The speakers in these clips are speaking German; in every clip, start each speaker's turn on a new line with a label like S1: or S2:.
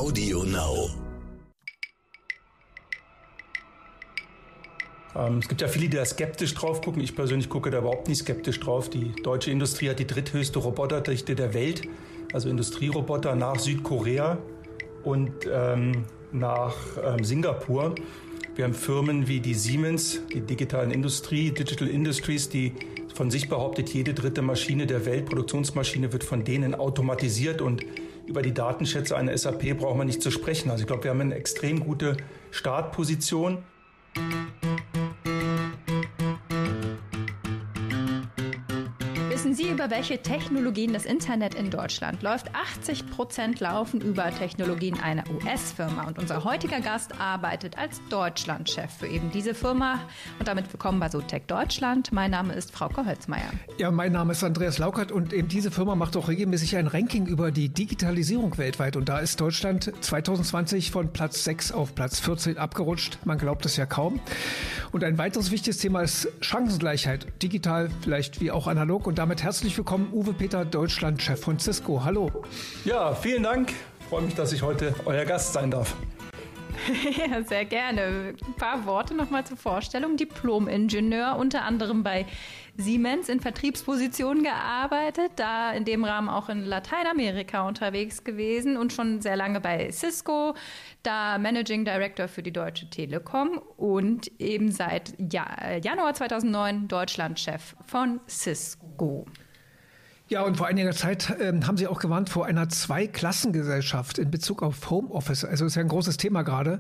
S1: Audio Now.
S2: Es gibt ja viele, die da skeptisch drauf gucken. Ich persönlich gucke da überhaupt nicht skeptisch drauf. Die deutsche Industrie hat die dritthöchste Roboterdichte der Welt, also Industrieroboter nach Südkorea und nach Singapur. Wir haben Firmen wie die Siemens, die Digital Industries, die von sich behauptet, jede dritte Maschine der Welt, Produktionsmaschine, wird von denen automatisiert, und über die Datenschätze einer SAP braucht man nicht zu sprechen. Also ich glaube, wir haben eine extrem gute Startposition.
S3: Wissen Sie, über welche Technologien das Internet in Deutschland läuft? 80% laufen über Technologien einer US-Firma. Und unser heutiger Gast arbeitet als Deutschlandchef für eben diese Firma. Und damit willkommen bei SoTech Deutschland. Mein Name ist Frauke Holzmeier.
S4: Ja, mein Name ist Andreas Laukert, und eben diese Firma macht auch regelmäßig ein Ranking über die Digitalisierung weltweit. Und da ist Deutschland 2020 von Platz 6 auf Platz 14 abgerutscht. Man glaubt es ja kaum. Und ein weiteres wichtiges Thema ist Chancengleichheit. Digital, vielleicht wie auch analog. Und damit herzlich willkommen, Uwe Peter, Deutschlandchef von Cisco. Hallo.
S2: Ja, vielen Dank. Ich freue mich, dass ich heute euer Gast sein darf.
S3: Ja, sehr gerne. Ein paar Worte nochmal zur Vorstellung. Diplom-Ingenieur, unter anderem bei Siemens in Vertriebspositionen gearbeitet, da in dem Rahmen auch in Lateinamerika unterwegs gewesen und schon sehr lange bei Cisco, da Managing Director für die Deutsche Telekom und eben seit Januar 2009 Deutschlandchef von Cisco.
S4: Ja, und vor einiger Zeit haben Sie auch gewarnt vor einer Zweiklassengesellschaft in Bezug auf Homeoffice. Also ist ja ein großes Thema gerade.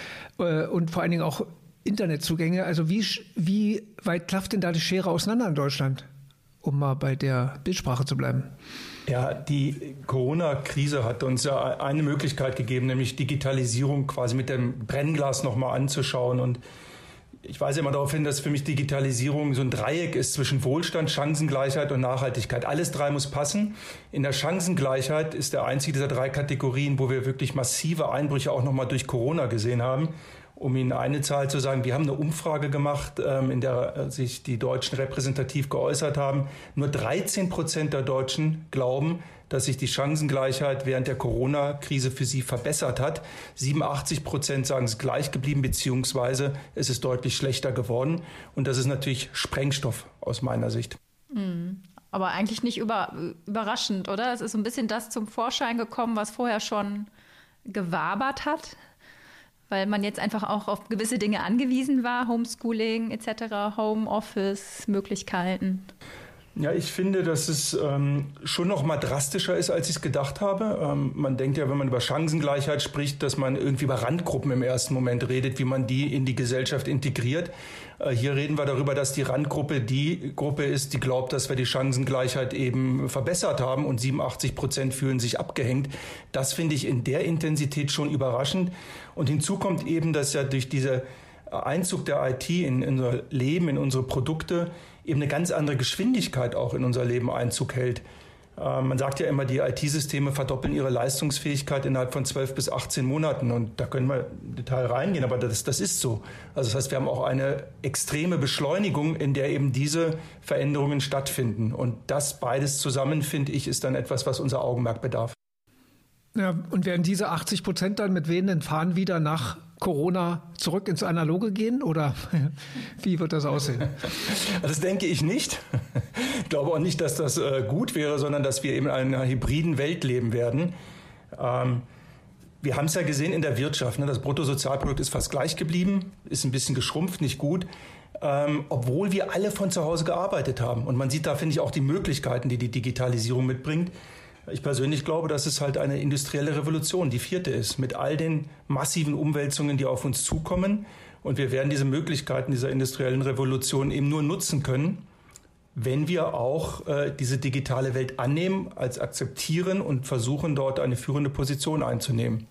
S4: Und vor allen Dingen auch Internetzugänge. Also wie weit klafft denn da die Schere auseinander in Deutschland, um mal bei der Bildsprache zu bleiben?
S2: Ja, die Corona-Krise hat uns ja eine Möglichkeit gegeben, nämlich Digitalisierung quasi mit dem Brennglas nochmal anzuschauen. Und ich weise immer darauf hin, dass für mich Digitalisierung so ein Dreieck ist zwischen Wohlstand, Chancengleichheit und Nachhaltigkeit. Alles drei muss passen. In der Chancengleichheit ist der einzige dieser drei Kategorien, wo wir wirklich massive Einbrüche auch nochmal durch Corona gesehen haben. Um Ihnen eine Zahl zu sagen, wir haben eine Umfrage gemacht, in der sich die Deutschen repräsentativ geäußert haben. Nur 13% der Deutschen glauben, dass sich die Chancengleichheit während der Corona-Krise für sie verbessert hat. 87% sagen, es ist gleich geblieben, beziehungsweise es ist deutlich schlechter geworden. Und das ist natürlich Sprengstoff aus meiner Sicht.
S3: Aber eigentlich nicht überraschend, oder? Es ist so ein bisschen das zum Vorschein gekommen, was vorher schon gewabert hat, weil man jetzt einfach auch auf gewisse Dinge angewiesen war, Homeschooling etc., Homeoffice-Möglichkeiten.
S2: Ja, ich finde, dass es schon noch mal drastischer ist, als ich es gedacht habe. Man denkt ja, wenn man über Chancengleichheit spricht, dass man irgendwie über Randgruppen im ersten Moment redet, wie man die in die Gesellschaft integriert. Hier reden wir darüber, dass die Randgruppe die Gruppe ist, die glaubt, dass wir die Chancengleichheit eben verbessert haben, und 87% fühlen sich abgehängt. Das finde ich in der Intensität schon überraschend. Und hinzu kommt eben, dass ja durch diese Einzug der IT in unser Leben, in unsere Produkte, eben eine ganz andere Geschwindigkeit auch in unser Leben Einzug hält. Man sagt ja immer, die IT-Systeme verdoppeln ihre Leistungsfähigkeit innerhalb von 12 bis 18 Monaten. Und da können wir im Detail reingehen, aber das ist so. Also das heißt, wir haben auch eine extreme Beschleunigung, in der eben diese Veränderungen stattfinden. Und das beides zusammen, finde ich, ist dann etwas, was unser Augenmerk bedarf.
S4: Ja, und werden diese 80% dann mit wehenden Fahnen wieder nach Corona zurück ins Analoge gehen, oder wie wird das aussehen?
S2: Das denke ich nicht. Ich glaube auch nicht, dass das gut wäre, sondern dass wir eben in einer hybriden Welt leben werden. Wir haben es ja gesehen in der Wirtschaft. Das Bruttosozialprodukt ist fast gleich geblieben, ist ein bisschen geschrumpft, nicht gut. Obwohl wir alle von zu Hause gearbeitet haben. Und man sieht da, finde ich, auch die Möglichkeiten, die die Digitalisierung mitbringt. Ich persönlich glaube, dass es halt eine industrielle Revolution, die vierte ist, mit all den massiven Umwälzungen, die auf uns zukommen. Und wir werden diese Möglichkeiten dieser industriellen Revolution eben nur nutzen können, wenn wir auch diese digitale Welt annehmen, als akzeptieren und versuchen, dort eine führende Position einzunehmen.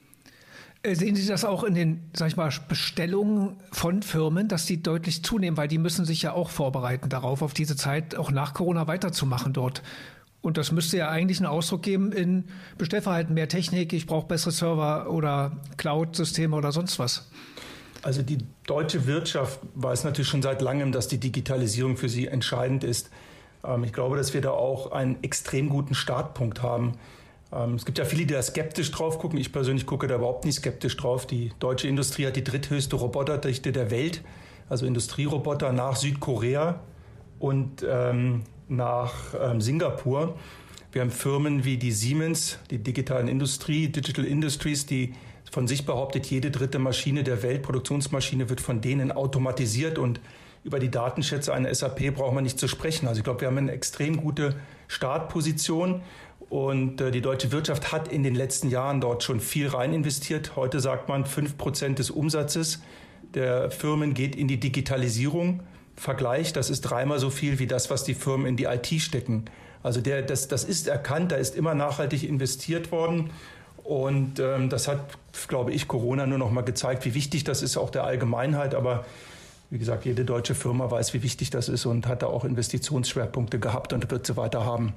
S4: Sehen Sie das auch in den, sag ich mal, Bestellungen von Firmen, dass die deutlich zunehmen, weil die müssen sich ja auch vorbereiten darauf, auf diese Zeit auch nach Corona weiterzumachen dort? Und das müsste ja eigentlich einen Ausdruck geben in Bestellverhalten, mehr Technik, ich brauche bessere Server oder Cloud-Systeme oder sonst was.
S2: Also die deutsche Wirtschaft weiß natürlich schon seit langem, dass die Digitalisierung für sie entscheidend ist. Ich glaube, dass wir da auch einen extrem guten Startpunkt haben. Es gibt ja viele, die da skeptisch drauf gucken. Ich persönlich gucke da überhaupt nicht skeptisch drauf. Die deutsche Industrie hat die dritthöchste Roboterdichte der Welt, also Industrieroboter nach Südkorea und nach Singapur. Wir haben Firmen wie die Siemens, die Digital Industries, die von sich behauptet, jede dritte Maschine der Welt, Produktionsmaschine, wird von denen automatisiert und über die Datenschätze einer SAP braucht man nicht zu sprechen. Also ich glaube, wir haben eine extrem gute Startposition und die deutsche Wirtschaft hat in den letzten Jahren dort schon viel rein investiert. Heute sagt man, 5% des Umsatzes der Firmen geht in die Digitalisierung. Vergleich, das ist 3-mal so viel wie das, was die Firmen in die IT stecken. Also das ist erkannt, da ist immer nachhaltig investiert worden. Und das hat, glaube ich, Corona nur noch mal gezeigt, wie wichtig das ist, auch der Allgemeinheit. Aber wie gesagt, jede deutsche Firma weiß, wie wichtig das ist und hat da auch Investitionsschwerpunkte gehabt und wird sie weiter haben.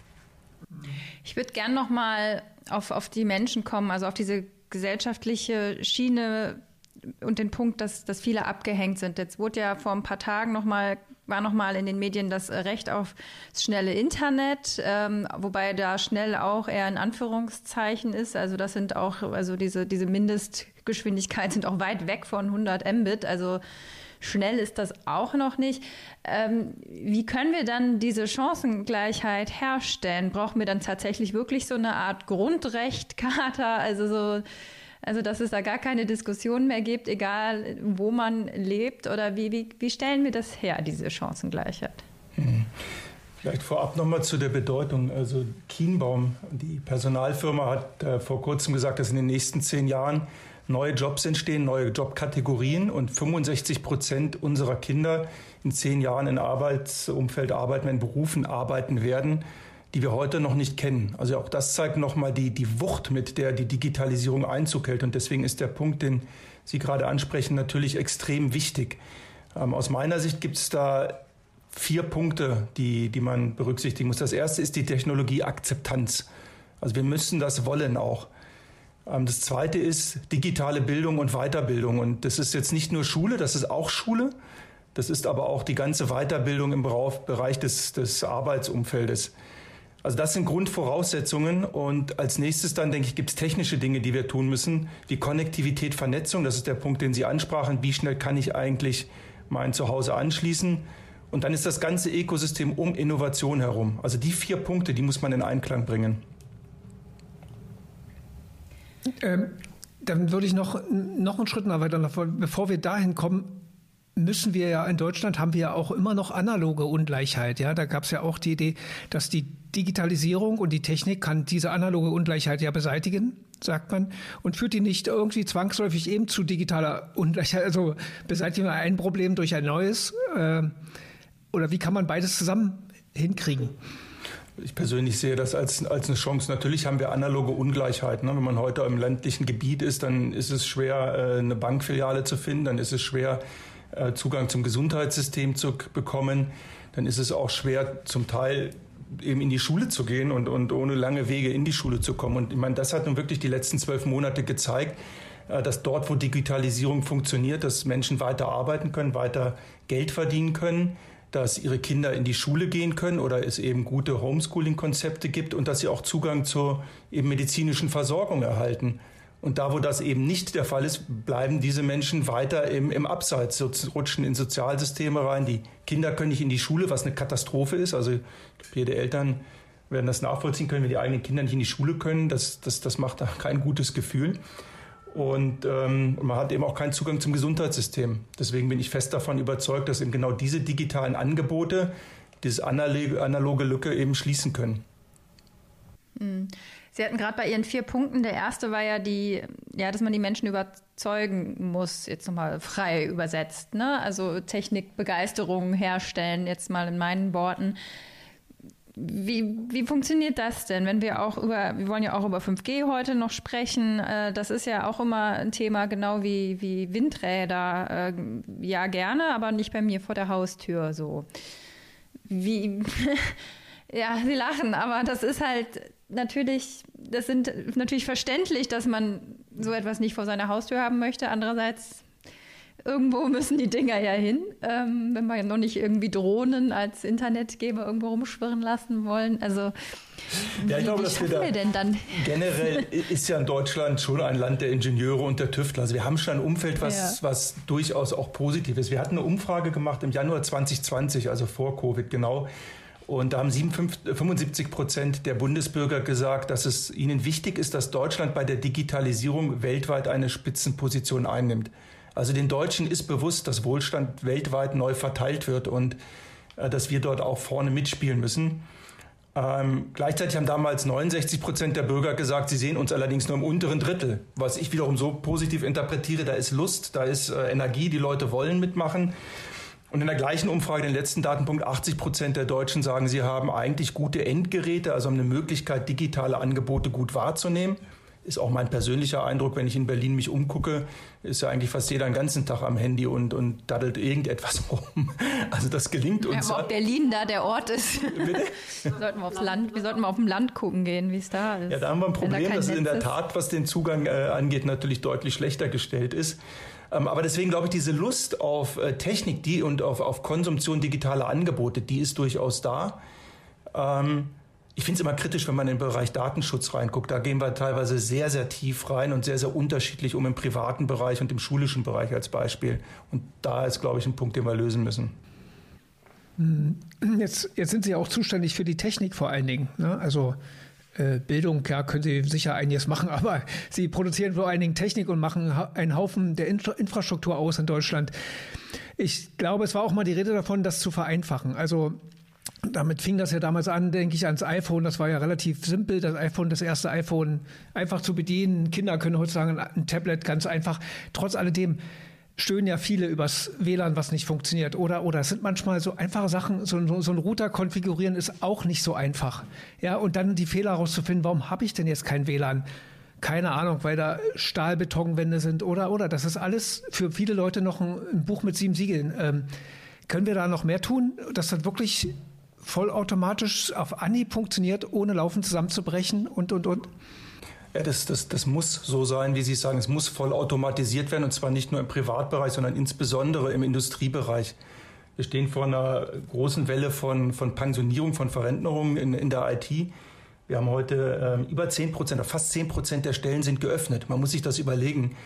S3: Ich würde gern noch mal auf die Menschen kommen, also auf diese gesellschaftliche Schiene und den Punkt, dass viele abgehängt sind. Jetzt wurde ja vor ein paar Tagen war noch mal in den Medien das Recht auf das schnelle Internet, wobei da schnell auch eher in Anführungszeichen ist. Also das sind auch, also diese Mindestgeschwindigkeit sind auch weit weg von 100 Mbit. Also schnell ist das auch noch nicht. Wie können wir dann diese Chancengleichheit herstellen? Brauchen wir dann tatsächlich wirklich so eine Art Grundrechtcharta, also dass es da gar keine Diskussion mehr gibt, egal wo man lebt? Oder wie stellen wir das her, diese Chancengleichheit?
S2: Vielleicht vorab nochmal zu der Bedeutung. Also Kienbaum, die Personalfirma, hat vor kurzem gesagt, dass in den nächsten 10 Jahren neue Jobs entstehen, neue Jobkategorien und 65% unserer Kinder in 10 Jahren in Arbeitsumfeld arbeiten, in Berufen arbeiten werden, die wir heute noch nicht kennen. Also auch das zeigt nochmal die Wucht, mit der die Digitalisierung Einzug hält. Und deswegen ist der Punkt, den Sie gerade ansprechen, natürlich extrem wichtig. Aus meiner Sicht gibt es da 4 Punkte, die man berücksichtigen muss. Das erste ist die Technologieakzeptanz. Also wir müssen das wollen auch. Das zweite ist digitale Bildung und Weiterbildung. Und das ist jetzt nicht nur Schule, das ist auch Schule. Das ist aber auch die ganze Weiterbildung im Bereich des Arbeitsumfeldes. Also das sind Grundvoraussetzungen und als nächstes dann, denke ich, gibt es technische Dinge, die wir tun müssen, wie Konnektivität, Vernetzung, das ist der Punkt, den Sie ansprachen, wie schnell kann ich eigentlich mein Zuhause anschließen und dann ist das ganze Ökosystem um Innovation herum. Also die 4 Punkte, die muss man in Einklang bringen.
S4: Dann würde ich noch einen Schritt weiter, bevor wir dahin kommen, müssen wir ja in Deutschland haben wir ja auch immer noch analoge Ungleichheit. Ja, da gab es ja auch die Idee, dass die Digitalisierung und die Technik kann diese analoge Ungleichheit ja beseitigen, sagt man, und führt die nicht irgendwie zwangsläufig eben zu digitaler Ungleichheit. Also beseitigen wir ein Problem durch ein neues oder wie kann man beides zusammen hinkriegen?
S2: Ich persönlich sehe das als eine Chance. Natürlich haben wir analoge Ungleichheiten. Wenn man heute im ländlichen Gebiet ist, dann ist es schwer, eine Bankfiliale zu finden. Dann ist es schwer, Zugang zum Gesundheitssystem zu bekommen. Dann ist es auch schwer, zum Teil eben in die Schule zu gehen und ohne lange Wege in die Schule zu kommen. Und ich meine, das hat nun wirklich die letzten 12 Monate gezeigt, dass dort, wo Digitalisierung funktioniert, dass Menschen weiter arbeiten können, weiter Geld verdienen können, dass ihre Kinder in die Schule gehen können oder es eben gute Homeschooling-Konzepte gibt und dass sie auch Zugang zur eben medizinischen Versorgung erhalten. Und da, wo das eben nicht der Fall ist, bleiben diese Menschen weiter im Abseits, rutschen in Sozialsysteme rein. Die Kinder können nicht in die Schule, was eine Katastrophe ist. Also jede Eltern werden das nachvollziehen können, wenn die eigenen Kinder nicht in die Schule können. Das macht da kein gutes Gefühl. Und man hat eben auch keinen Zugang zum Gesundheitssystem. Deswegen bin ich fest davon überzeugt, dass eben genau diese digitalen Angebote diese analoge Lücke eben schließen können.
S3: Sie hatten gerade bei Ihren 4 Punkten, der erste war ja dass man die Menschen überzeugen muss, jetzt nochmal frei übersetzt, ne? Also Technikbegeisterung herstellen, jetzt mal in meinen Worten. Wie funktioniert das denn, wenn wir wollen ja auch über 5G heute noch sprechen, das ist ja auch immer ein Thema, genau wie Windräder, ja gerne, aber nicht bei mir vor der Haustür so. Ja, Sie lachen, aber das ist halt natürlich verständlich, dass man so etwas nicht vor seiner Haustür haben möchte. Andererseits Irgendwo müssen die Dinger ja hin, wenn wir noch nicht irgendwie Drohnen als Internetgeber irgendwo rumschwirren lassen wollen. Also
S2: ja, ich glaube, dass wir
S3: denn dann?
S2: Generell ist ja in Deutschland schon ein Land der Ingenieure und der Tüftler. Also wir haben schon ein Umfeld, was durchaus auch positiv ist. Wir hatten eine Umfrage gemacht im Januar 2020, also vor Covid genau. Und da haben 75% der Bundesbürger gesagt, dass es ihnen wichtig ist, dass Deutschland bei der Digitalisierung weltweit eine Spitzenposition einnimmt. Also den Deutschen ist bewusst, dass Wohlstand weltweit neu verteilt wird und dass wir dort auch vorne mitspielen müssen. Gleichzeitig haben damals 69% der Bürger gesagt, sie sehen uns allerdings nur im unteren Drittel. Was ich wiederum so positiv interpretiere, da ist Lust, da ist Energie, die Leute wollen mitmachen. Und in der gleichen Umfrage, den letzten Datenpunkt, 80% der Deutschen sagen, sie haben eigentlich gute Endgeräte, also haben eine Möglichkeit, digitale Angebote gut wahrzunehmen. Ist auch mein persönlicher Eindruck, wenn ich in Berlin mich umgucke, ist ja eigentlich fast jeder den ganzen Tag am Handy und daddelt irgendetwas rum. Also das gelingt uns.
S3: Ja, aber ob Berlin da der Ort ist. Wir sollten mal auf dem Land gucken gehen, wie es da ist.
S2: Ja, da haben wir ein Problem, dass es in der Tat, was den Zugang angeht, natürlich deutlich schlechter gestellt ist. Aber deswegen glaube ich, diese Lust auf Technik und auf Konsumption digitaler Angebote, die ist durchaus da. Ich finde es immer kritisch, wenn man in den Bereich Datenschutz reinguckt. Da gehen wir teilweise sehr, sehr tief rein und sehr, sehr unterschiedlich im privaten Bereich und im schulischen Bereich als Beispiel. Und da ist, glaube ich, ein Punkt, den wir lösen müssen.
S4: Jetzt sind Sie ja auch zuständig für die Technik vor allen Dingen, ne? Also Bildung, ja, können Sie sicher einiges machen, aber Sie produzieren vor allen Dingen Technik und machen einen Haufen der Infrastruktur aus in Deutschland. Ich glaube, es war auch mal die Rede davon, das zu vereinfachen. Also damit fing das ja damals an, denke ich, ans iPhone. Das war ja relativ simpel, das erste iPhone einfach zu bedienen. Kinder können heutzutage ein Tablet ganz einfach. Trotz alledem stöhnen ja viele übers WLAN, was nicht funktioniert. Oder es sind manchmal so einfache Sachen, so ein Router konfigurieren ist auch nicht so einfach. Ja, und dann die Fehler herauszufinden, warum habe ich denn jetzt kein WLAN? Keine Ahnung, weil da Stahlbetonwände sind oder. Das ist alles für viele Leute noch ein Buch mit 7 Siegeln. Können wir da noch mehr tun, dass das wirklich vollautomatisch auf Anhieb funktioniert, ohne laufend zusammenzubrechen und?
S2: Ja, das muss so sein, wie Sie sagen. Es muss voll automatisiert werden, und zwar nicht nur im Privatbereich, sondern insbesondere im Industriebereich. Wir stehen vor einer großen Welle von Pensionierung, von Verrentnerung in der IT. Wir haben heute über 10%, fast 10% der Stellen sind geöffnet. Man muss sich das überlegen.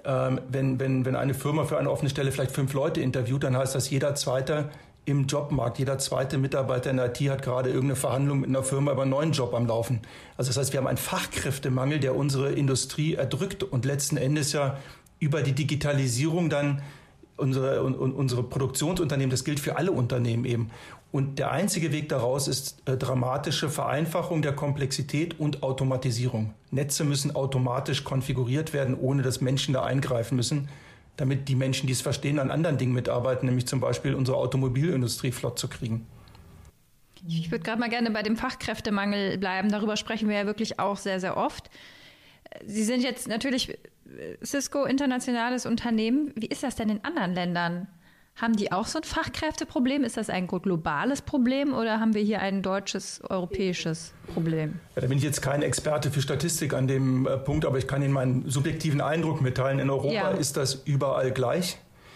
S2: Wenn eine Firma für eine offene Stelle vielleicht 5 Leute interviewt, dann heißt das, jeder Zweite im Jobmarkt, jeder zweite Mitarbeiter in der IT hat gerade irgendeine Verhandlung mit einer Firma über einen neuen Job am Laufen. Also das heißt, wir haben einen Fachkräftemangel, der unsere Industrie erdrückt und letzten Endes ja über die Digitalisierung dann unsere Produktionsunternehmen, das gilt für alle Unternehmen eben. Und der einzige Weg daraus ist dramatische Vereinfachung der Komplexität und Automatisierung. Netze müssen automatisch konfiguriert werden, ohne dass Menschen da eingreifen müssen, damit die Menschen, die es verstehen, an anderen Dingen mitarbeiten, nämlich zum Beispiel unsere Automobilindustrie flott zu kriegen.
S3: Ich würde gerade mal gerne bei dem Fachkräftemangel bleiben. Darüber sprechen wir ja wirklich auch sehr, sehr oft. Sie sind jetzt natürlich Cisco, internationales Unternehmen. Wie ist das denn in anderen Ländern? Haben die auch so ein Fachkräfteproblem? Ist das ein globales Problem oder haben wir hier ein deutsches, europäisches Problem?
S2: Ja, da bin ich jetzt kein Experte für Statistik an dem Punkt, aber ich kann Ihnen meinen subjektiven Eindruck mitteilen. In Europa ist das überall gleich.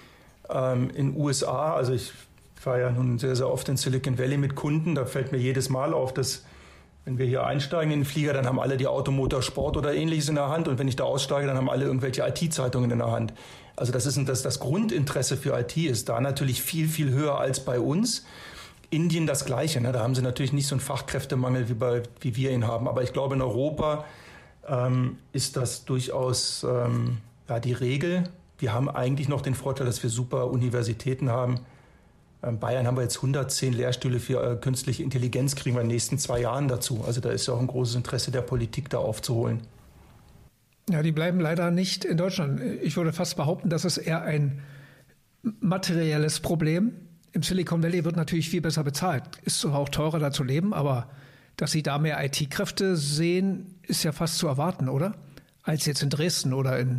S2: In USA, also ich fahre ja nun sehr, sehr oft in Silicon Valley mit Kunden, da fällt mir jedes Mal auf, dass wenn wir hier einsteigen in den Flieger, dann haben alle die Automotor Sport oder Ähnliches in der Hand. Und wenn ich da aussteige, dann haben alle irgendwelche IT-Zeitungen in der Hand. Also das Grundinteresse für IT ist da natürlich viel, viel höher als bei uns. Indien das Gleiche. Ne? Da haben sie natürlich nicht so einen Fachkräftemangel, wie wir ihn haben. Aber ich glaube, in Europa ist das durchaus die Regel. Wir haben eigentlich noch den Vorteil, dass wir super Universitäten haben. In Bayern haben wir jetzt 110 Lehrstühle für künstliche Intelligenz, kriegen wir in den nächsten 2 Jahren dazu. Also da ist ja auch ein großes Interesse der Politik, da aufzuholen.
S4: Ja, die bleiben leider nicht in Deutschland. Ich würde fast behaupten, das ist eher ein materielles Problem. Im Silicon Valley wird natürlich viel besser bezahlt. Ist zwar auch teurer, da zu leben, aber dass Sie da mehr IT-Kräfte sehen, ist ja fast zu erwarten, oder? Als jetzt in Dresden oder in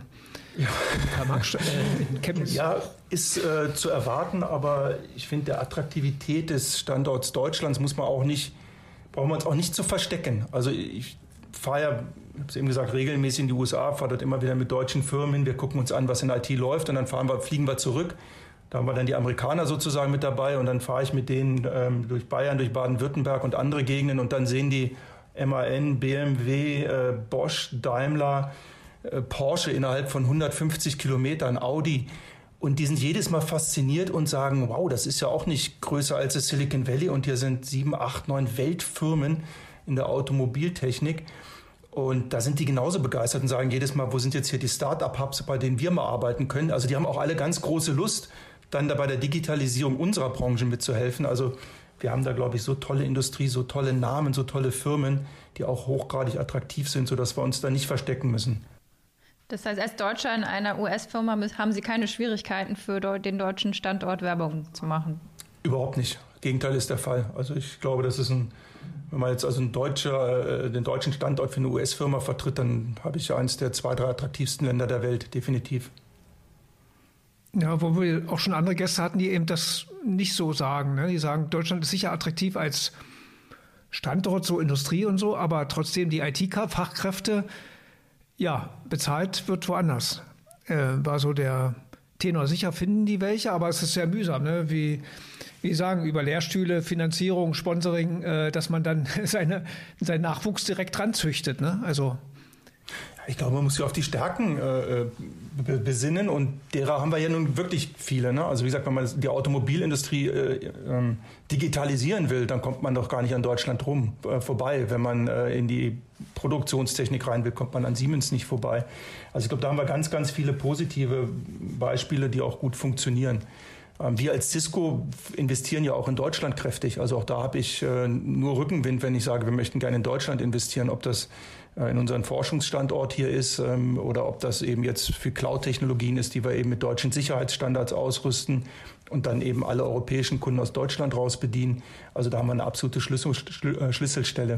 S4: Chemnitz.
S2: Ja, ist zu erwarten, aber ich finde, der Attraktivität des Standorts Deutschlands brauchen wir uns auch nicht zu verstecken. Also fahre ja, ich habe es eben gesagt, regelmäßig in die USA, fahre dort immer wieder mit deutschen Firmen hin. Wir gucken uns an, was in IT läuft und dann fliegen wir zurück. Da haben wir dann die Amerikaner sozusagen mit dabei und dann fahre ich mit denen durch Bayern, durch Baden-Württemberg und andere Gegenden und dann sehen die MAN, BMW, Bosch, Daimler, Porsche innerhalb von 150 Kilometern, Audi. Und die sind jedes Mal fasziniert und sagen, wow, das ist ja auch nicht größer als das Silicon Valley. Und hier sind 7, 8, 9 Weltfirmen in der Automobiltechnik. Und da sind die genauso begeistert und sagen jedes Mal, wo sind jetzt hier die Start-up-Hubs, bei denen wir mal arbeiten können. Also die haben auch alle ganz große Lust, dann da bei der Digitalisierung unserer Branche mitzuhelfen. Also wir haben da, glaube ich, so tolle Industrie, so tolle Namen, so tolle Firmen, die auch hochgradig attraktiv sind, sodass wir uns da nicht verstecken müssen.
S3: Das heißt, als Deutscher in einer US-Firma haben Sie keine Schwierigkeiten für den deutschen Standort Werbung zu machen?
S2: Überhaupt nicht. Gegenteil ist der Fall. Also ich glaube, das ist wenn man jetzt also den deutschen Standort für eine US-Firma vertritt, dann habe ich ja eines der 2, 3 attraktivsten Länder der Welt, definitiv.
S4: Ja, wo wir auch schon andere Gäste hatten, die eben das nicht so sagen. Ne? Die sagen, Deutschland ist sicher attraktiv als Standort, so Industrie und so, aber trotzdem die IT-Fachkräfte, ja, bezahlt wird woanders. War so der Tenor. Sicher finden die welche, aber es ist sehr mühsam, ne? Wie sagen, über Lehrstühle, Finanzierung, Sponsoring, dass man dann seinen Nachwuchs direkt ranzüchtet. Ne? Also
S2: ich glaube, man muss sich auf die Stärken besinnen und derer haben wir ja nun wirklich viele. Ne? Also wie gesagt, wenn man die Automobilindustrie digitalisieren will, dann kommt man doch gar nicht an Deutschland vorbei. Wenn man in die Produktionstechnik rein will, kommt man an Siemens nicht vorbei. Also ich glaube, da haben wir ganz, ganz viele positive Beispiele, die auch gut funktionieren. Wir als Cisco investieren ja auch in Deutschland kräftig. Also auch da habe ich nur Rückenwind, wenn ich sage, wir möchten gerne in Deutschland investieren, ob das in unseren Forschungsstandort hier ist oder ob das eben jetzt für Cloud-Technologien ist, die wir eben mit deutschen Sicherheitsstandards ausrüsten und dann eben alle europäischen Kunden aus Deutschland raus bedienen. Also da haben wir eine absolute Schlüsselstelle.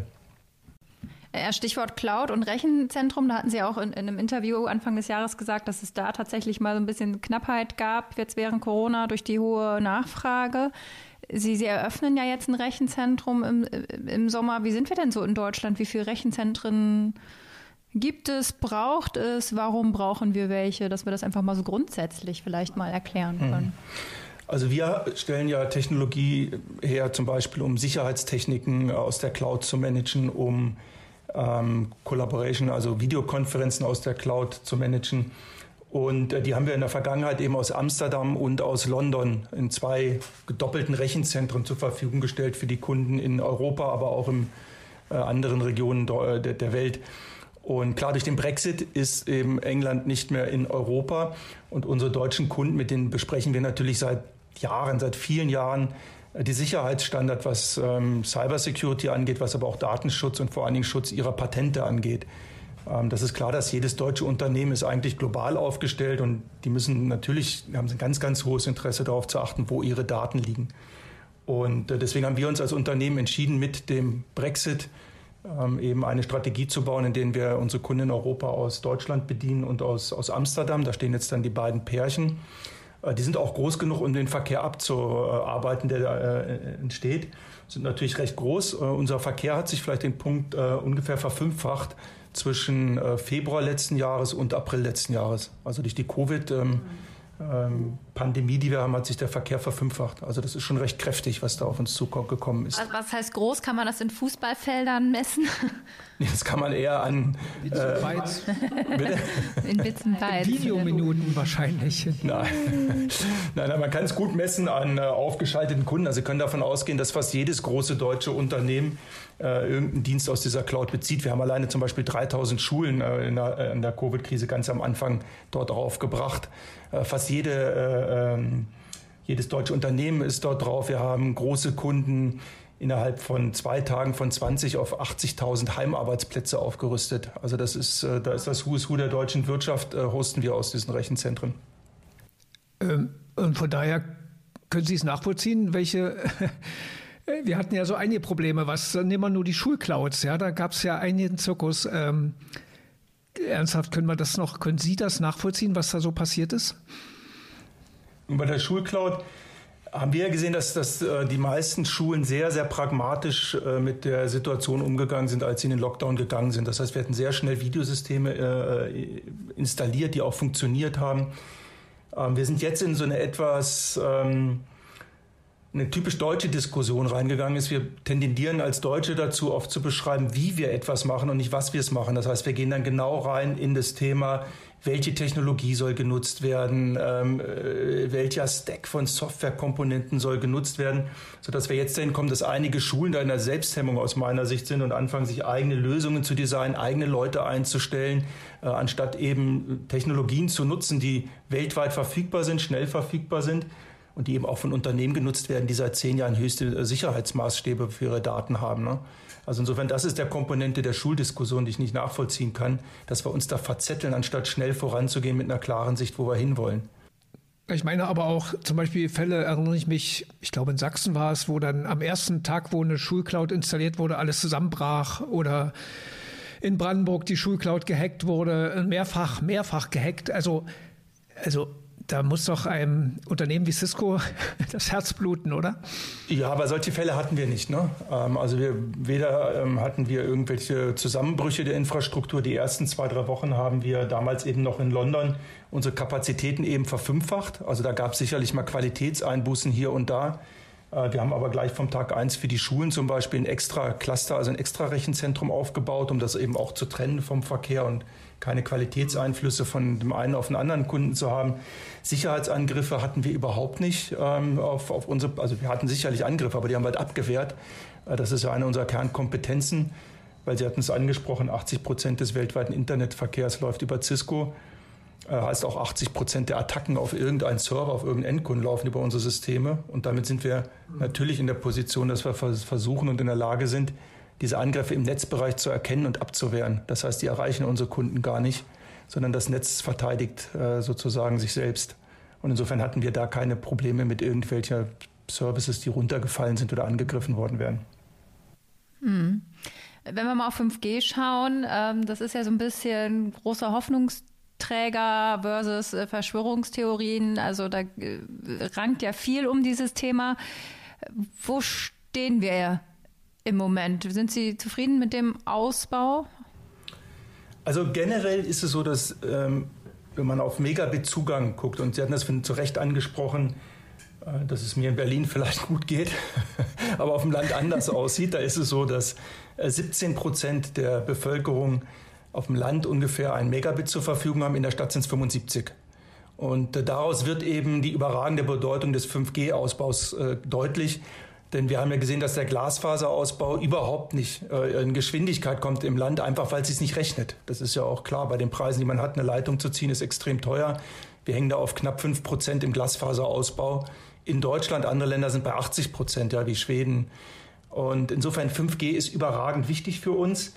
S3: Stichwort Cloud und Rechenzentrum, da hatten Sie auch in einem Interview Anfang des Jahres gesagt, dass es da tatsächlich mal so ein bisschen Knappheit gab, jetzt während Corona durch die hohe Nachfrage. Sie eröffnen ja jetzt ein Rechenzentrum im Sommer. Wie sind wir denn so in Deutschland? Wie viele Rechenzentren gibt es, braucht es? Warum brauchen wir welche? Dass wir das einfach mal so grundsätzlich vielleicht mal erklären können.
S2: Also wir stellen ja Technologie her, zum Beispiel um Sicherheitstechniken aus der Cloud zu managen, um Collaboration, also Videokonferenzen aus der Cloud zu managen. Und die haben wir in der Vergangenheit eben aus Amsterdam und aus London in 2 gedoppelten Rechenzentren zur Verfügung gestellt für die Kunden in Europa, aber auch in anderen Regionen der Welt. Und klar, durch den Brexit ist eben England nicht mehr in Europa. Und unsere deutschen Kunden, mit denen besprechen wir natürlich seit vielen Jahren, die Sicherheitsstandard, was Cybersecurity angeht, was aber auch Datenschutz und vor allen Dingen Schutz ihrer Patente angeht. Das ist klar, dass jedes deutsche Unternehmen ist eigentlich global aufgestellt und die haben ein ganz, ganz hohes Interesse darauf zu achten, wo ihre Daten liegen. Und deswegen haben wir uns als Unternehmen entschieden, mit dem Brexit eben eine Strategie zu bauen, in der wir unsere Kunden in Europa aus Deutschland bedienen und aus Amsterdam. Da stehen jetzt dann die beiden Pärchen. Die sind auch groß genug, um den Verkehr abzuarbeiten, der da entsteht. Sind natürlich recht groß. Unser Verkehr hat sich vielleicht den Punkt ungefähr verfünffacht zwischen Februar letzten Jahres und April letzten Jahres. Also durch die Covid-Pandemie, die wir haben, hat sich der Verkehr verfünffacht. Also das ist schon recht kräftig, was da auf uns zugekommen ist.
S3: Also was heißt groß? Kann man das in Fußballfeldern messen?
S2: Das kann man eher an
S3: in Bits und Bytes.
S4: Videominuten wahrscheinlich.
S2: Nein, man kann es gut messen an aufgeschalteten Kunden. Also Sie können davon ausgehen, dass fast jedes große deutsche Unternehmen irgendeinen Dienst aus dieser Cloud bezieht. Wir haben alleine zum Beispiel 3000 Schulen in der Covid-Krise ganz am Anfang dort aufgebracht. Fast jedes deutsche Unternehmen ist dort drauf. Wir haben große Kunden innerhalb von 2 Tagen von 20 auf 80.000 Heimarbeitsplätze aufgerüstet. Also da ist das Who is Who der deutschen Wirtschaft, hosten wir aus diesen Rechenzentren.
S4: Und von daher können Sie es nachvollziehen, welche... Wir hatten ja so einige Probleme. Nehmen wir nur die Schulclouds, ja, da gab es ja einigen Zirkus. Ernsthaft, können Sie das nachvollziehen, was da so passiert ist?
S2: Und bei der Schulcloud haben wir gesehen, dass die meisten Schulen sehr, sehr pragmatisch mit der Situation umgegangen sind, als sie in den Lockdown gegangen sind. Das heißt, wir hatten sehr schnell Videosysteme installiert, die auch funktioniert haben. Wir sind jetzt in so eine etwas eine typisch deutsche Diskussion reingegangen ist. Wir tendieren als Deutsche dazu, oft zu beschreiben, wie wir etwas machen und nicht, was wir es machen. Das heißt, wir gehen dann genau rein in das Thema, welche Technologie soll genutzt werden, welcher Stack von Softwarekomponenten soll genutzt werden, sodass wir jetzt dahin kommen, dass einige Schulen da in der Selbsthemmung aus meiner Sicht sind und anfangen, sich eigene Lösungen zu designen, eigene Leute einzustellen, anstatt eben Technologien zu nutzen, die weltweit verfügbar sind, schnell verfügbar sind und die eben auch von Unternehmen genutzt werden, die seit 10 Jahren höchste Sicherheitsmaßstäbe für ihre Daten haben, ne? Also insofern, das ist der Komponente der Schuldiskussion, die ich nicht nachvollziehen kann, dass wir uns da verzetteln, anstatt schnell voranzugehen mit einer klaren Sicht, wo wir hinwollen.
S4: Ich meine aber auch zum Beispiel Fälle, erinnere ich mich, ich glaube in Sachsen war es, wo dann am ersten Tag, wo eine Schulcloud installiert wurde, alles zusammenbrach, oder in Brandenburg die Schulcloud gehackt wurde, mehrfach gehackt. Also da muss doch einem Unternehmen wie Cisco das Herz bluten, oder?
S2: Ja, aber solche Fälle hatten wir nicht, ne? Also weder hatten wir irgendwelche Zusammenbrüche der Infrastruktur. Die ersten 2-3 Wochen haben wir damals eben noch in London unsere Kapazitäten eben verfünffacht. Also da gab es sicherlich mal Qualitätseinbußen hier und da. Wir haben aber gleich vom Tag 1 für die Schulen zum Beispiel ein extra Cluster, also ein extra Rechenzentrum aufgebaut, um das eben auch zu trennen vom Verkehr und keine Qualitätseinflüsse von dem einen auf den anderen Kunden zu haben. Sicherheitsangriffe hatten wir überhaupt nicht auf unsere, also wir hatten sicherlich Angriffe, aber die haben wir halt abgewehrt. Das ist ja eine unserer Kernkompetenzen, weil Sie hatten es angesprochen, 80% des weltweiten Internetverkehrs läuft über Cisco. Heißt auch 80% der Attacken auf irgendeinen Server, auf irgendeinen Endkunden laufen über unsere Systeme. Und damit sind wir natürlich in der Position, dass wir versuchen und in der Lage sind, diese Angriffe im Netzbereich zu erkennen und abzuwehren. Das heißt, die erreichen unsere Kunden gar nicht, sondern das Netz verteidigt sozusagen sich selbst. Und insofern hatten wir da keine Probleme mit irgendwelchen Services, die runtergefallen sind oder angegriffen worden wären.
S3: Wenn wir mal auf 5G schauen, das ist ja so ein bisschen großer Hoffnungsträger versus Verschwörungstheorien. Also da rankt ja viel um dieses Thema. Wo stehen wir im Moment? Sind Sie zufrieden mit dem Ausbau?
S2: Also generell ist es so, dass wenn man auf Megabit-Zugang guckt, und Sie hatten das zu Recht angesprochen, dass es mir in Berlin vielleicht gut geht, aber auf dem Land anders aussieht, da ist es so, dass 17% der Bevölkerung auf dem Land ungefähr 1 Megabit zur Verfügung haben, in der Stadt sind es 75. Und daraus wird eben die überragende Bedeutung des 5G-Ausbaus deutlich. Denn wir haben ja gesehen, dass der Glasfaserausbau überhaupt nicht in Geschwindigkeit kommt im Land, einfach weil es sich nicht rechnet. Das ist ja auch klar, bei den Preisen, die man hat, eine Leitung zu ziehen, ist extrem teuer. Wir hängen da auf knapp 5% im Glasfaserausbau. In Deutschland, andere Länder sind bei 80%, ja, wie Schweden. Und insofern 5G ist überragend wichtig für uns.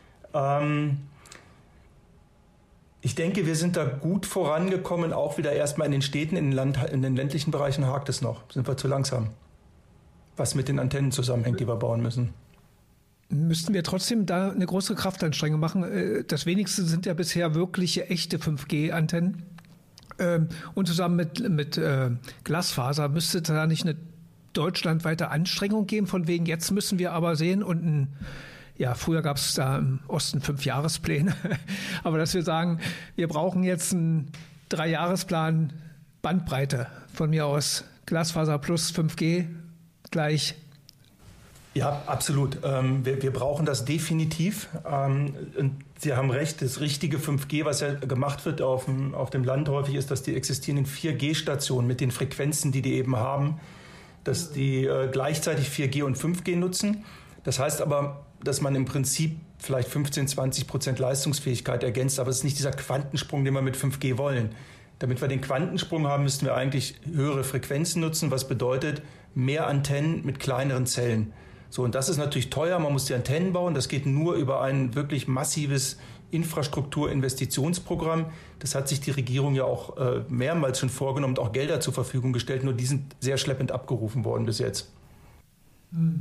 S2: Ich denke, wir sind da gut vorangekommen, auch wieder erstmal in den Städten, in den ländlichen Bereichen hakt es noch. Sind wir zu langsam, was mit den Antennen zusammenhängt, die wir bauen müssen.
S4: Müssten wir trotzdem da eine größere Kraftanstrengung machen? Das wenigste sind ja bisher wirkliche, echte 5G-Antennen. Und zusammen mit Glasfaser müsste da nicht eine deutschlandweite Anstrengung geben, von wegen jetzt müssen wir aber sehen und früher gab es da im Osten 5-Jahrespläne, aber dass wir sagen, wir brauchen jetzt einen 3-Jahresplan Bandbreite, von mir aus Glasfaser plus 5G gleich.
S2: Ja, absolut. Wir brauchen das definitiv. Und Sie haben recht, das richtige 5G, was ja gemacht wird auf dem Land häufig, ist, dass die existierenden 4G-Stationen mit den Frequenzen, die eben haben, dass die gleichzeitig 4G und 5G nutzen. Das heißt aber, dass man im Prinzip vielleicht 15-20% Leistungsfähigkeit ergänzt, aber es ist nicht dieser Quantensprung, den wir mit 5G wollen. Damit wir den Quantensprung haben, müssten wir eigentlich höhere Frequenzen nutzen, was bedeutet mehr Antennen mit kleineren Zellen. So, und das ist natürlich teuer, man muss die Antennen bauen, das geht nur über ein wirklich massives Infrastrukturinvestitionsprogramm. Das hat sich die Regierung ja auch mehrmals schon vorgenommen und auch Gelder zur Verfügung gestellt, nur die sind sehr schleppend abgerufen worden bis jetzt.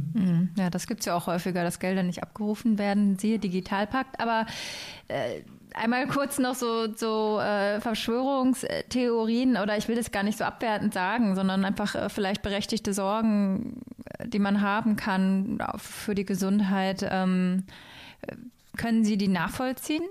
S3: Ja, das gibt es ja auch häufiger, dass Gelder nicht abgerufen werden, siehe Digitalpakt. Aber einmal kurz noch so Verschwörungstheorien, oder ich will das gar nicht so abwertend sagen, sondern einfach vielleicht berechtigte Sorgen, die man haben kann für die Gesundheit. Können Sie die nachvollziehen?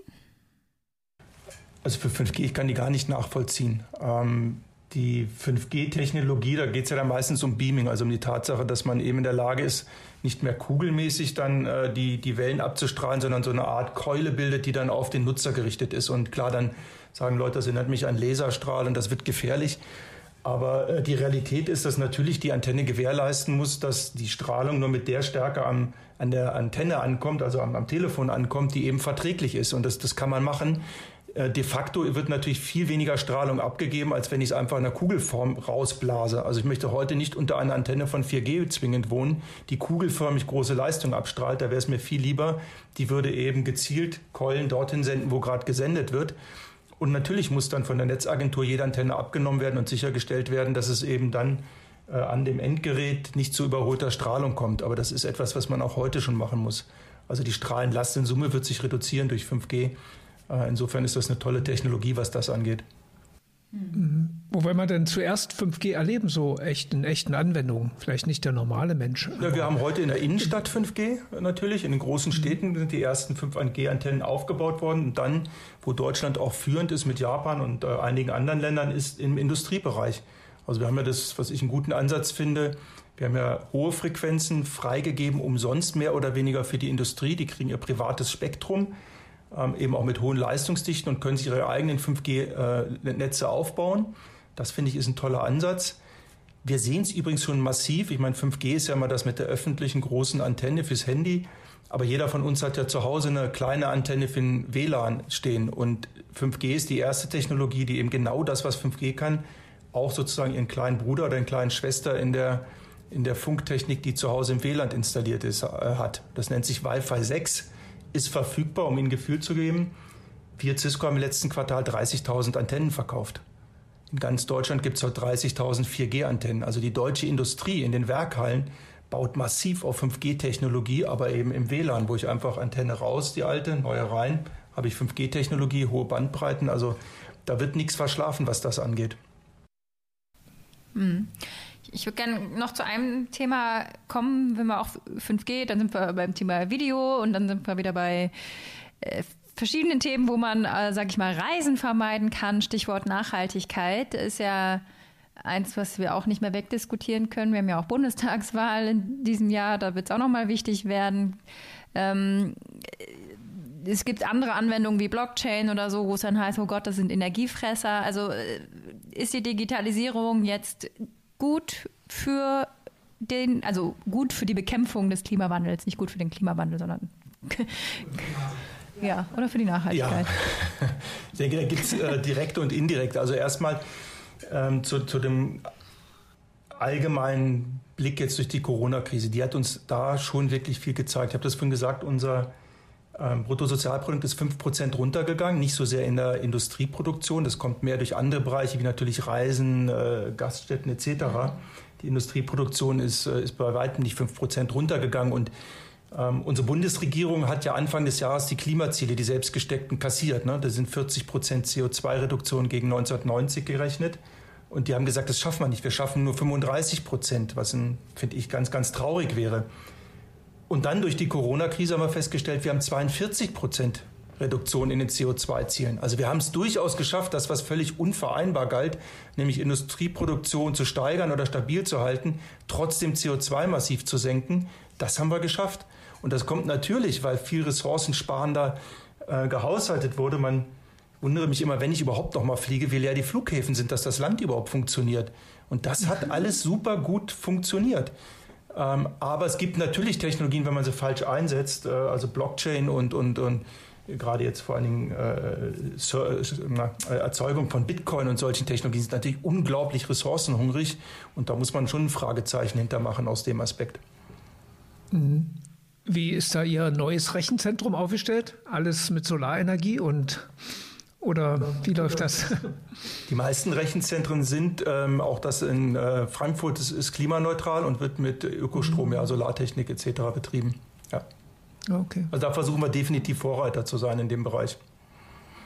S2: Also für 5G, ich kann die gar nicht nachvollziehen. Die 5G-Technologie, da geht es ja dann meistens um Beaming, also um die Tatsache, dass man eben in der Lage ist, nicht mehr kugelmäßig dann die Wellen abzustrahlen, sondern so eine Art Keule bildet, die dann auf den Nutzer gerichtet ist. Und klar, dann sagen Leute, das erinnert mich an Laserstrahl und das wird gefährlich. Aber die Realität ist, dass natürlich die Antenne gewährleisten muss, dass die Strahlung nur mit der Stärke an der Antenne ankommt, also am Telefon ankommt, die eben verträglich ist. Und das kann man machen. De facto wird natürlich viel weniger Strahlung abgegeben, als wenn ich es einfach in einer Kugelform rausblase. Also ich möchte heute nicht unter einer Antenne von 4G zwingend wohnen, die kugelförmig große Leistung abstrahlt. Da wäre es mir viel lieber, die würde eben gezielt Keulen dorthin senden, wo gerade gesendet wird. Und natürlich muss dann von der Netzagentur jede Antenne abgenommen werden und sichergestellt werden, dass es eben dann an dem Endgerät nicht zu überholter Strahlung kommt. Aber das ist etwas, was man auch heute schon machen muss. Also die Strahlenlast in Summe wird sich reduzieren durch 5G. Insofern ist das eine tolle Technologie, was das angeht.
S4: Wo will man denn zuerst 5G erleben, so in echten Anwendungen? Vielleicht nicht der normale Mensch.
S2: Ja, wir haben heute in der Innenstadt 5G natürlich. In den großen Städten sind die ersten 5G-Antennen aufgebaut worden. Und dann, wo Deutschland auch führend ist mit Japan und einigen anderen Ländern, ist im Industriebereich. Also wir haben ja das, was ich einen guten Ansatz finde. Wir haben ja hohe Frequenzen freigegeben, umsonst mehr oder weniger für die Industrie. Die kriegen ihr privates Spektrum. Eben auch mit hohen Leistungsdichten und können sich ihre eigenen 5G-Netze aufbauen. Das, finde ich, ist ein toller Ansatz. Wir sehen es übrigens schon massiv. Ich meine, 5G ist ja immer das mit der öffentlichen großen Antenne fürs Handy. Aber jeder von uns hat ja zu Hause eine kleine Antenne für den WLAN stehen. Und 5G ist die erste Technologie, die eben genau das, was 5G kann, auch sozusagen ihren kleinen Bruder oder eine kleine Schwester in der Funktechnik, die zu Hause im WLAN installiert ist, hat. Das nennt sich Wi-Fi 6. Ist verfügbar, um Ihnen ein Gefühl zu geben. Wir Cisco haben im letzten Quartal 30.000 Antennen verkauft. In ganz Deutschland gibt es heute 30.000 4G-Antennen. Also die deutsche Industrie in den Werkhallen baut massiv auf 5G-Technologie, aber eben im WLAN, wo ich einfach Antenne raus, die alte, neue rein, habe ich 5G-Technologie, hohe Bandbreiten. Also da wird nichts verschlafen, was das angeht.
S3: Ich würde gerne noch zu einem Thema kommen, wenn wir auch 5G, dann sind wir beim Thema Video und dann sind wir wieder bei verschiedenen Themen, wo man, sage ich mal, Reisen vermeiden kann. Stichwort Nachhaltigkeit ist ja eins, was wir auch nicht mehr wegdiskutieren können. Wir haben ja auch Bundestagswahl in diesem Jahr, da wird es auch nochmal wichtig werden. Es gibt andere Anwendungen wie Blockchain oder so, wo es dann heißt, oh Gott, das sind Energiefresser. Also ist die Digitalisierung jetzt gut für die Bekämpfung des Klimawandels, nicht gut für den Klimawandel, sondern ja, oder für die Nachhaltigkeit.
S2: Ja. Ich denke, da gibt es direkte und indirekte. Also erstmal zu dem allgemeinen Blick jetzt durch die Corona-Krise. Die hat uns da schon wirklich viel gezeigt. Ich habe das vorhin gesagt, unser Bruttosozialprodukt ist 5% runtergegangen, nicht so sehr in der Industrieproduktion. Das kommt mehr durch andere Bereiche, wie natürlich Reisen, Gaststätten etc. Die Industrieproduktion ist bei weitem nicht 5% runtergegangen. Und unsere Bundesregierung hat ja Anfang des Jahres die Klimaziele, die selbstgesteckten, kassiert. Ne? Da sind 40% CO2-Reduktion gegen 1990 gerechnet. Und die haben gesagt, das schaffen wir nicht. Wir schaffen nur 35%, was, finde ich, ganz, ganz traurig wäre. Und dann durch die Corona-Krise haben wir festgestellt, wir haben 42% Reduktion in den CO2-Zielen. Also wir haben es durchaus geschafft, das, was völlig unvereinbar galt, nämlich Industrieproduktion zu steigern oder stabil zu halten, trotzdem CO2 massiv zu senken. Das haben wir geschafft. Und das kommt natürlich, weil viel ressourcensparender gehaushaltet wurde. Man wundere mich immer, wenn ich überhaupt noch mal fliege, wie leer die Flughäfen sind, dass das Land überhaupt funktioniert. Und das hat alles super gut funktioniert. Aber es gibt natürlich Technologien, wenn man sie falsch einsetzt, also Blockchain und gerade jetzt vor allen Dingen Erzeugung von Bitcoin und solchen Technologien sind natürlich unglaublich ressourcenhungrig und da muss man schon ein Fragezeichen hintermachen aus dem Aspekt.
S4: Wie ist da Ihr neues Rechenzentrum aufgestellt? Alles mit Solarenergie oder wie läuft das?
S2: Die meisten Rechenzentren sind, auch das in Frankfurt ist klimaneutral und wird mit Ökostrom, ja, Solartechnik etc. betrieben. Ja.
S4: Okay.
S2: Also da versuchen wir definitiv Vorreiter zu sein in dem Bereich.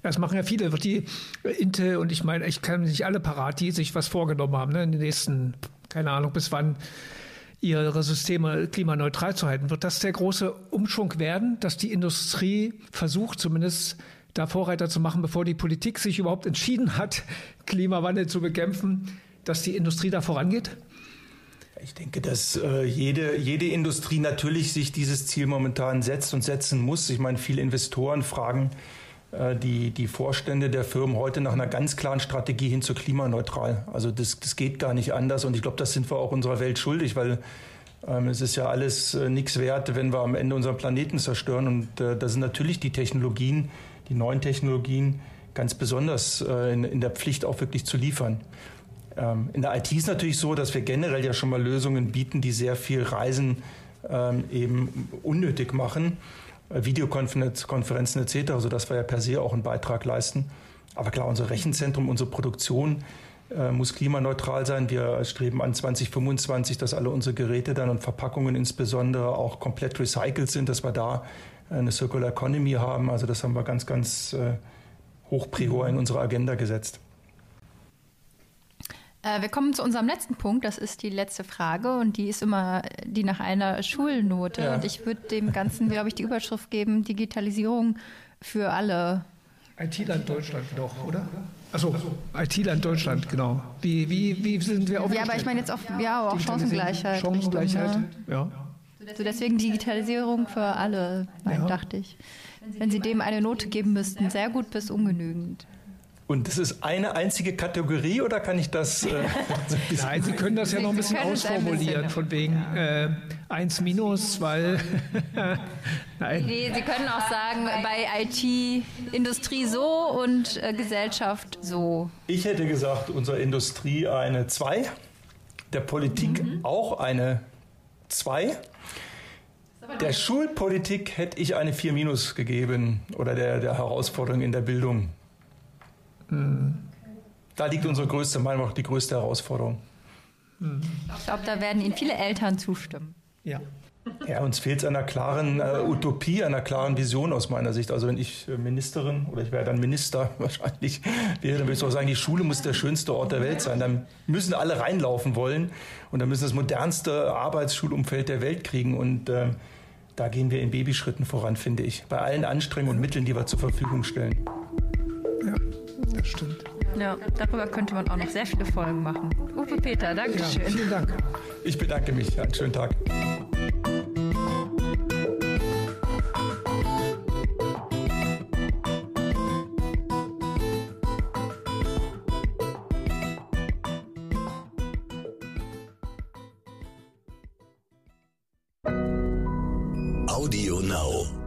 S4: Das machen ja viele, die Intel und ich meine, ich kann nicht alle parat, die sich was vorgenommen haben, ne, in den nächsten, keine Ahnung, bis wann ihre Systeme klimaneutral zu halten. Wird das der große Umschwung werden, dass die Industrie versucht, zumindest da Vorreiter zu machen, bevor die Politik sich überhaupt entschieden hat, Klimawandel zu bekämpfen, dass die Industrie da vorangeht?
S2: Ich denke, dass jede Industrie natürlich sich dieses Ziel momentan setzt und setzen muss. Ich meine, viele Investoren fragen die Vorstände der Firmen heute nach einer ganz klaren Strategie hin zu klimaneutral. Also das geht gar nicht anders und ich glaube, das sind wir auch unserer Welt schuldig, weil es ist ja alles nichts wert, wenn wir am Ende unseren Planeten zerstören und da sind natürlich die Technologien, die neuen Technologien ganz besonders in der Pflicht auch wirklich zu liefern. In der IT ist natürlich so, dass wir generell ja schon mal Lösungen bieten, die sehr viel Reisen eben unnötig machen. Videokonferenzen etc., sodass wir ja per se auch einen Beitrag leisten. Aber klar, unser Rechenzentrum, unsere Produktion muss klimaneutral sein. Wir streben an 2025, dass alle unsere Geräte dann und Verpackungen insbesondere auch komplett recycelt sind, dass wir da eine Circular Economy haben. Also das haben wir ganz, ganz hoch prior in unsere Agenda gesetzt.
S3: Wir kommen zu unserem letzten Punkt. Das ist die letzte Frage und die ist immer die nach einer Schulnote. Ja. Und ich würde dem Ganzen, glaube ich, die Überschrift geben, Digitalisierung für alle.
S4: IT-Land Deutschland doch, oder? Achso, IT-Land Deutschland, genau. Wie sind wir aufgestellt?
S3: Ja, aber ich meine jetzt auch Chancengleichheit.
S4: Chancengleichheit, ja.
S3: So deswegen Digitalisierung für alle, dachte ich. Wenn Sie dem eine Note geben müssten, sehr gut bis ungenügend.
S2: Und das ist eine einzige Kategorie oder kann ich das?
S4: Nein, Sie können das ja noch ein bisschen ausformulieren, von wegen 1 minus, weil. Nein.
S3: Nee, Sie können auch sagen, bei IT Industrie so und Gesellschaft so.
S2: Ich hätte gesagt, unserer Industrie eine 2, der Politik auch eine 2. Der Schulpolitik hätte ich eine 4 minus gegeben oder der Herausforderung in der Bildung. Da liegt unsere größte, meiner Meinung nach die größte Herausforderung.
S3: Ich glaube, da werden Ihnen viele Eltern zustimmen.
S2: Ja, uns fehlt es an einer klaren Utopie, einer klaren Vision aus meiner Sicht. Also wenn ich Ministerin oder ich wäre dann Minister wahrscheinlich wäre, dann würde ich auch sagen, die Schule muss der schönste Ort der Welt sein. Dann müssen alle reinlaufen wollen und dann müssen das modernste Arbeitsschulumfeld der Welt kriegen und da gehen wir in Babyschritten voran, finde ich. Bei allen Anstrengungen und Mitteln, die wir zur Verfügung stellen.
S4: Ja, das stimmt.
S3: Ja, darüber könnte man auch noch sehr viele Folgen machen. Uwe Peter, danke schön.
S4: Ja, vielen Dank.
S2: Ich bedanke mich. Einen schönen Tag.
S1: Audio Now.